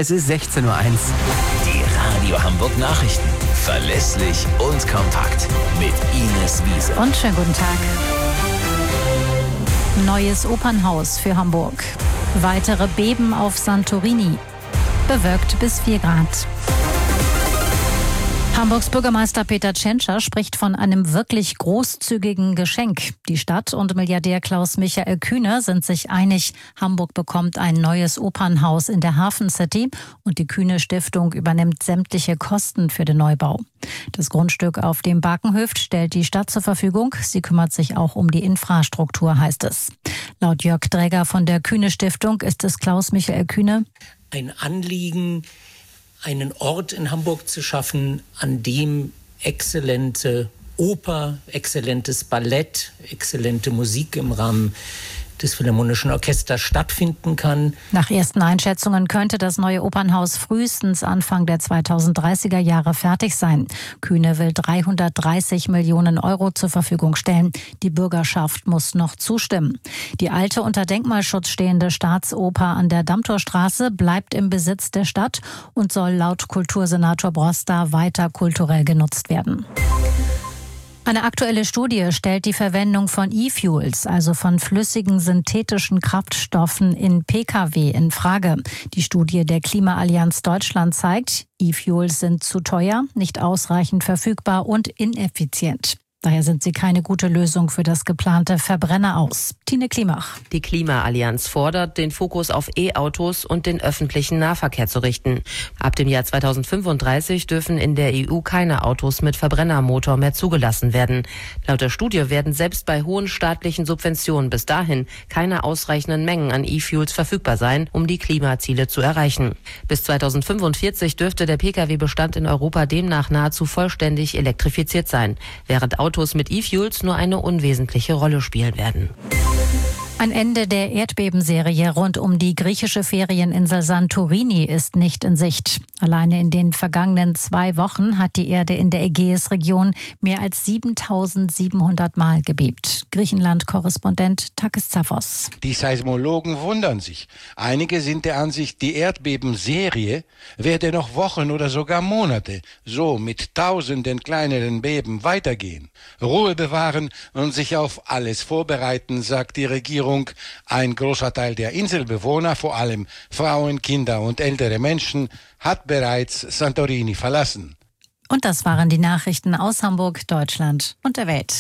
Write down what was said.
Es ist 16:01 Uhr. Die Radio Hamburg Nachrichten. Verlässlich und kompakt. Mit Ines Wiese. Und schönen guten Tag. Neues Opernhaus für Hamburg. Weitere Beben auf Santorini. Bewölkt bis 4 Grad. Hamburgs Bürgermeister Peter Tschentscher spricht von einem wirklich großzügigen Geschenk. Die Stadt und Milliardär Klaus-Michael Kühne sind sich einig, Hamburg bekommt ein neues Opernhaus in der Hafen City und die Kühne Stiftung übernimmt sämtliche Kosten für den Neubau. Das Grundstück auf dem Barkenhöft stellt die Stadt zur Verfügung. Sie kümmert sich auch um die Infrastruktur, heißt es. Laut Jörg Dräger von der Kühne Stiftung ist es Klaus-Michael Kühne ein Anliegen, einen Ort in Hamburg zu schaffen, an dem exzellente Oper, exzellentes Ballett, exzellente Musik im Rahmen des Philharmonischen Orchesters stattfinden kann. Nach ersten Einschätzungen könnte das neue Opernhaus frühestens Anfang der 2030er Jahre fertig sein. Kühne will 330 Millionen Euro zur Verfügung stellen. Die Bürgerschaft muss noch zustimmen. Die alte unter Denkmalschutz stehende Staatsoper an der Dammtorstraße bleibt im Besitz der Stadt und soll laut Kultursenator Broster weiter kulturell genutzt werden. Eine aktuelle Studie stellt die Verwendung von E-Fuels, also von flüssigen synthetischen Kraftstoffen in Pkw, in Frage. Die Studie der Klimaallianz Deutschland zeigt, E-Fuels sind zu teuer, nicht ausreichend verfügbar und ineffizient. Daher sind sie keine gute Lösung für das geplante Verbrenner aus. Tine Klimach. Die Klimaallianz fordert, den Fokus auf E-Autos und den öffentlichen Nahverkehr zu richten. Ab dem Jahr 2035 dürfen in der EU keine Autos mit Verbrennermotor mehr zugelassen werden. Laut der Studie werden selbst bei hohen staatlichen Subventionen bis dahin keine ausreichenden Mengen an E-Fuels verfügbar sein, um die Klimaziele zu erreichen. Bis 2045 dürfte der Pkw-Bestand in Europa demnach nahezu vollständig elektrifiziert sein, während Autos mit E-Fuels nur eine unwesentliche Rolle spielen werden. Ein Ende der Erdbebenserie rund um die griechische Ferieninsel Santorini ist nicht in Sicht. Alleine in den vergangenen 2 Wochen hat die Erde in der Ägäisregion mehr als 7.700 Mal gebebt. Griechenland-Korrespondent Takis Zaphos. Die Seismologen wundern sich. Einige sind der Ansicht, die Erdbebenserie werde noch Wochen oder sogar Monate so mit tausenden kleineren Beben weitergehen. Ruhe bewahren und sich auf alles vorbereiten, sagt die Regierung. Ein großer Teil der Inselbewohner, vor allem Frauen, Kinder und ältere Menschen, hat bereits Santorini verlassen. Und das waren die Nachrichten aus Hamburg, Deutschland und der Welt.